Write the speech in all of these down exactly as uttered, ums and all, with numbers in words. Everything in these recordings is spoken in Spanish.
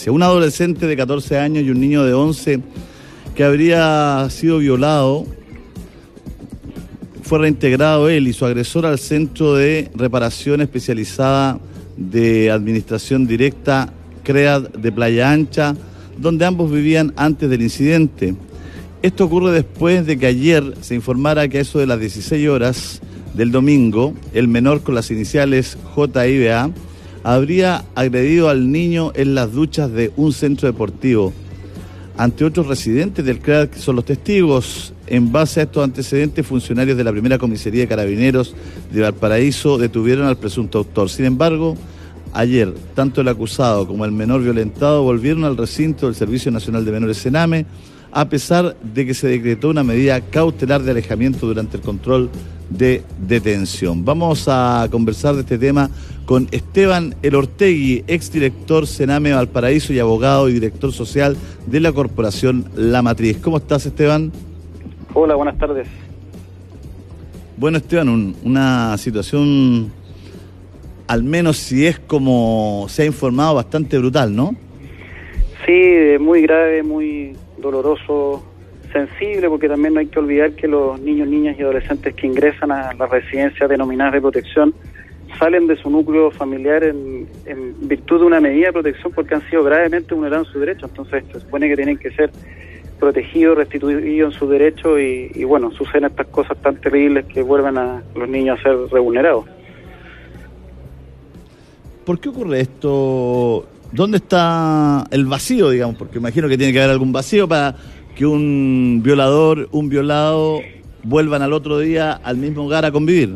violencia. Un adolescente de catorce años y un niño de once que habría sido violado, fue reintegrado él y su agresor al Centro de Reparación Especializada de Administración Directa, CREAD de Playa Ancha, donde ambos vivían antes del incidente. Esto ocurre después de que ayer se informara que a eso de las dieciséis horas del domingo, el menor con las iniciales J I B A habría agredido al niño en las duchas de un centro deportivo. Ante otros residentes del CREAD que son los testigos, en base a estos antecedentes, funcionarios de la primera comisaría de Carabineros de Valparaíso detuvieron al presunto autor. Sin embargo, ayer, tanto el acusado como el menor violentado volvieron al recinto del Servicio Nacional de Menores Sename, a pesar de que se decretó una medida cautelar de alejamiento durante el control de detención. Vamos a conversar de este tema con Esteban Elortegui, exdirector Sename Valparaíso y abogado y director social de la Corporación La Matriz. ¿Cómo estás, Esteban? Hola, buenas tardes. Bueno, Esteban, un, una situación, al menos si es como se ha informado, bastante brutal, ¿no? Sí, muy grave, muy doloroso, sensible, porque también no hay que olvidar que los niños, niñas y adolescentes que ingresan a las residencias denominadas de protección salen de su núcleo familiar en, en virtud de una medida de protección porque han sido gravemente vulnerados en sus derechos. Entonces se supone que tienen que ser protegidos, restituidos en sus derechos y, y bueno, suceden estas cosas tan terribles que vuelven a los niños a ser revulnerados. ¿Por qué ocurre esto? ¿Dónde está el vacío, digamos? Porque imagino que tiene que haber algún vacío para que un violador, un violado, vuelvan al otro día al mismo hogar a convivir.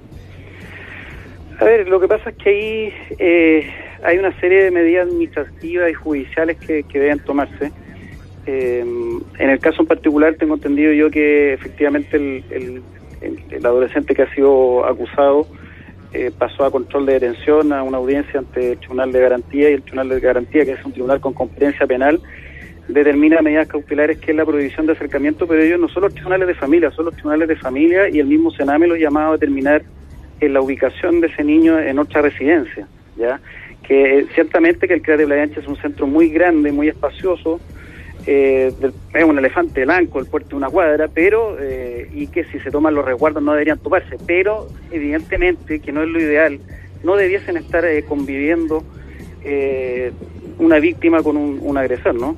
A ver, lo que pasa es que ahí eh, hay una serie de medidas administrativas y judiciales que, que deben tomarse. Eh, en el caso en particular tengo entendido yo que efectivamente el, el, el, el adolescente que ha sido acusado Eh, pasó a control de detención, a una audiencia ante el Tribunal de Garantía, y el Tribunal de Garantía, que es un tribunal con competencia penal, determina medidas cautelares que es la prohibición de acercamiento, pero ellos no son los tribunales de familia, son los tribunales de familia y el mismo Sename los llamaba a determinar en la ubicación de ese niño en otra residencia, ya que eh, ciertamente que el CREAD de Playa Ancha es un centro muy grande, muy espacioso, eh, del, es un elefante blanco, el puerto de una cuadra, pero eh, y que si se toman los resguardos no deberían toparse, pero evidentemente que no es lo ideal, no debiesen estar eh, conviviendo eh, una víctima con un, un agresor, ¿no?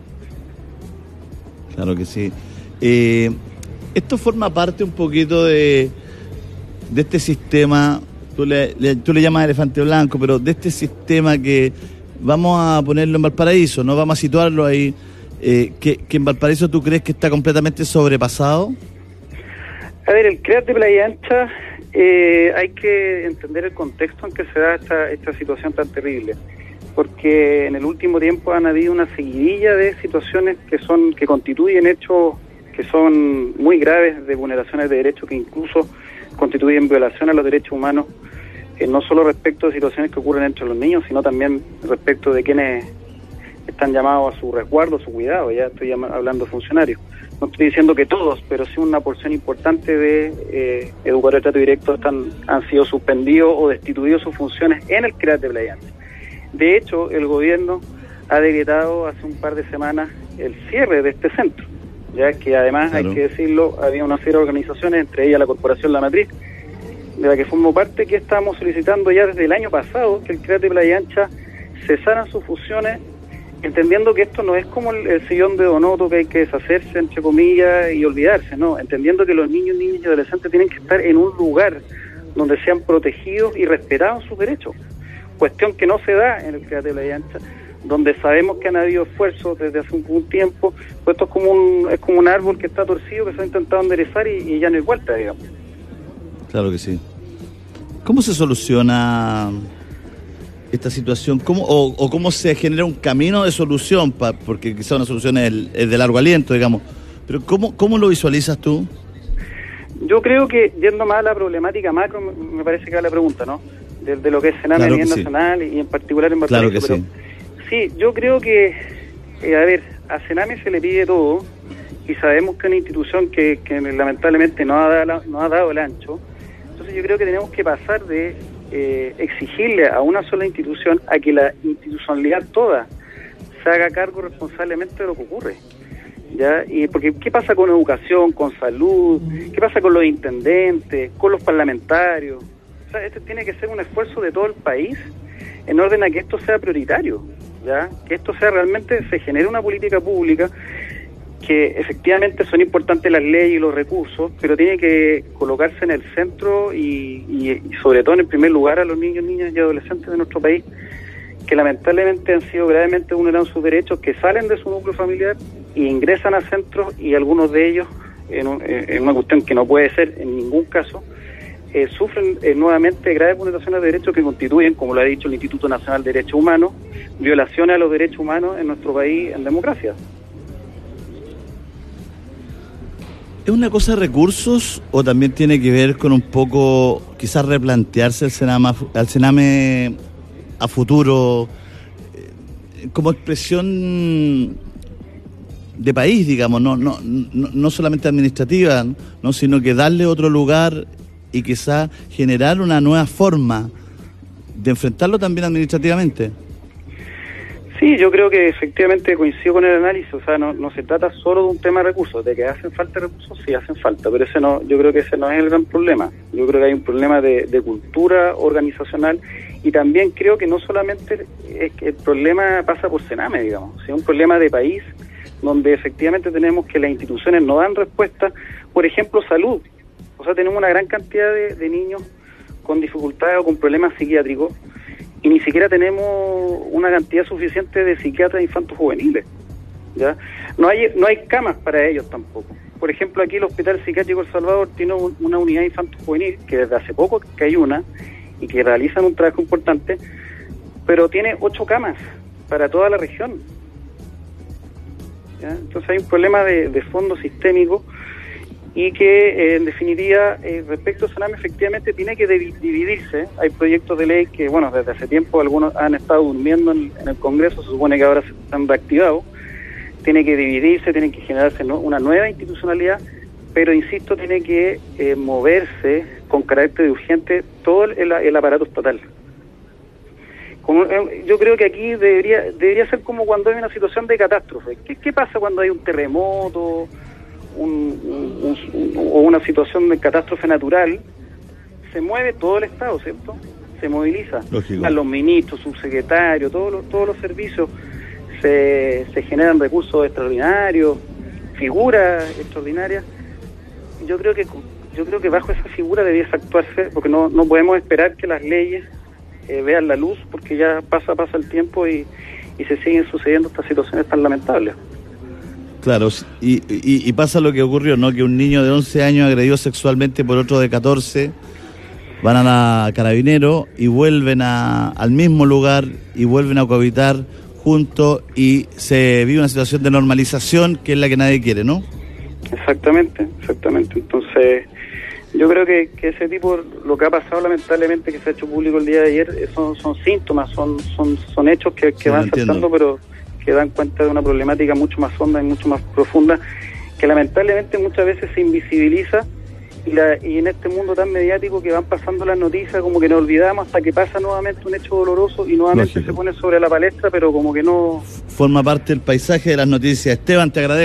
Claro que sí. Eh, esto forma parte un poquito de, de este sistema, tú le, le, tú le llamas elefante blanco, pero de este sistema que vamos a ponerlo en Valparaíso, ¿no? Vamos a situarlo ahí. Eh, que, que en Valparaíso tú crees que está completamente sobrepasado. A ver, el CREAD de Playa Ancha, eh, hay que entender el contexto en que se da esta, esta situación tan terrible, porque en el último tiempo han habido una seguidilla de situaciones que son que constituyen hechos que son muy graves de vulneraciones de derechos, que incluso constituyen violación a los derechos humanos, eh, no solo respecto de situaciones que ocurren entre los niños, sino también respecto de quienes están llamados a su resguardo, a su cuidado. Ya estoy hablando de funcionarios. No estoy diciendo que todos, pero sí una porción importante de eh, educadores de trato directo están, han sido suspendidos o destituidos sus funciones en el CREAD de Playa Ancha. De hecho, el gobierno ha decretado hace un par de semanas el cierre de este centro, ya que además, claro, hay que decirlo, había una serie de organizaciones, entre ellas la Corporación La Matriz, de la que formo parte, que estábamos solicitando ya desde el año pasado que el CREAD de Playa Ancha cesara sus funciones, entendiendo que esto no es como el, el sillón de Donoto que hay que deshacerse, entre comillas, y olvidarse, no, entendiendo que los niños, niñas y adolescentes tienen que estar en un lugar donde sean protegidos y respetados sus derechos, cuestión que no se da en el CREAD de Playa Ancha, donde sabemos que han habido esfuerzos desde hace un, un tiempo, pues esto es como un es como un árbol que está torcido, que se ha intentado enderezar y, y ya no hay vuelta, digamos. Claro que sí. ¿Cómo se soluciona esta situación? ¿Cómo, o, o cómo se genera un camino de solución? Pa, porque quizá una solución es, el, es de largo aliento, digamos. Pero ¿cómo, cómo lo visualizas tú? Yo creo que, yendo más a la problemática macro, me parece que va la pregunta, ¿no? De, de lo que es Sename a nivel nacional y en particular en Valparaíso. Claro que pero, sí. Sí, yo creo que, eh, a ver, a Sename se le pide todo y sabemos que es una institución que, que lamentablemente no ha, dado, no ha dado el ancho. Entonces yo creo que tenemos que pasar de eh, exigirle a una sola institución a que la institucionalidad toda se haga cargo responsablemente de lo que ocurre. ¿Ya? Y porque ¿qué pasa con educación, con salud? ¿Qué pasa con los intendentes, con los parlamentarios? O sea, este tiene que ser un esfuerzo de todo el país en orden a que esto sea prioritario, ¿ya? Que esto sea realmente, se genere una política pública, que efectivamente son importantes las leyes y los recursos, pero tiene que colocarse en el centro y, y, y sobre todo en el primer lugar a los niños, niñas y adolescentes de nuestro país, que lamentablemente han sido gravemente vulnerados sus derechos, que salen de su núcleo familiar e ingresan a centros, y algunos de ellos, en, un, en una cuestión que no puede ser en ningún caso, eh, sufren eh, nuevamente graves vulneraciones de derechos que constituyen, como lo ha dicho el Instituto Nacional de Derechos Humanos, violaciones a los derechos humanos en nuestro país en democracia. ¿Es una cosa de recursos o también tiene que ver con un poco, quizás replantearse el Sename, el Sename a futuro, eh, como expresión de país, digamos, no, no, no, no solamente administrativa, no, sino que darle otro lugar y quizás generar una nueva forma de enfrentarlo también administrativamente? Sí, yo creo que efectivamente coincido con el análisis. O sea, no, no se trata solo de un tema de recursos, de que hacen falta recursos, sí hacen falta, pero ese no, yo creo que ese no es el gran problema. Yo creo que hay un problema de, de cultura organizacional, y también creo que no solamente es que el problema pasa por Sename, digamos, sino un problema de país, donde efectivamente tenemos que las instituciones no dan respuesta. Por ejemplo, salud. O sea, tenemos una gran cantidad de, de niños con dificultades o con problemas psiquiátricos, y ni siquiera tenemos una cantidad suficiente de psiquiatras infantos juveniles, ¿ya? No hay no hay camas para ellos tampoco. Por ejemplo, aquí el Hospital Psiquiátrico El Salvador tiene un, una unidad infanto juvenil, que desde hace poco que hay una, y que realizan un trabajo importante, pero tiene ocho camas para toda la región, ¿ya? Entonces hay un problema de, de fondo sistémico, y que eh, en definitiva eh, respecto a Sename efectivamente tiene que dividirse. Hay proyectos de ley que, bueno, desde hace tiempo algunos han estado durmiendo en, en el Congreso, se supone que ahora se han reactivado. Tiene que dividirse, tiene que generarse, ¿no?, una nueva institucionalidad, pero insisto, tiene que eh, moverse con carácter de urgente todo el, el aparato estatal. Como, eh, yo creo que aquí debería debería ser como cuando hay una situación de catástrofe. ¿Qué, qué pasa cuando hay un terremoto? Un, un, un, o una situación de catástrofe natural? Se mueve todo el Estado, ¿cierto? Se moviliza. Lógico. A los ministros, subsecretarios, todos los, todos los servicios, se, se generan recursos extraordinarios, figuras extraordinarias. Yo creo que yo creo que bajo esa figura debiese actuarse, porque no, no podemos esperar que las leyes eh, vean la luz, porque ya pasa pasa el tiempo y, y se siguen sucediendo estas situaciones tan lamentables. Claro, y, y, y pasa lo que ocurrió, ¿no? Que un niño de once años agredió sexualmente por otro de catorce, van a la Carabinero y vuelven a, al mismo lugar y vuelven a cohabitar juntos, y se vive una situación de normalización que es la que nadie quiere, ¿no? Exactamente, exactamente. Entonces, yo creo que, que ese tipo, lo que ha pasado lamentablemente, que se ha hecho público el día de ayer, son, son síntomas, son, son, son hechos que, que sí, van saltando, pero que dan cuenta de una problemática mucho más honda y mucho más profunda, que lamentablemente muchas veces se invisibiliza, y, la, y en este mundo tan mediático que van pasando las noticias, como que nos olvidamos hasta que pasa nuevamente un hecho doloroso y nuevamente Lógico. Se pone sobre la palestra, pero como que no... Forma parte del paisaje de las noticias. Esteban, te agradezco.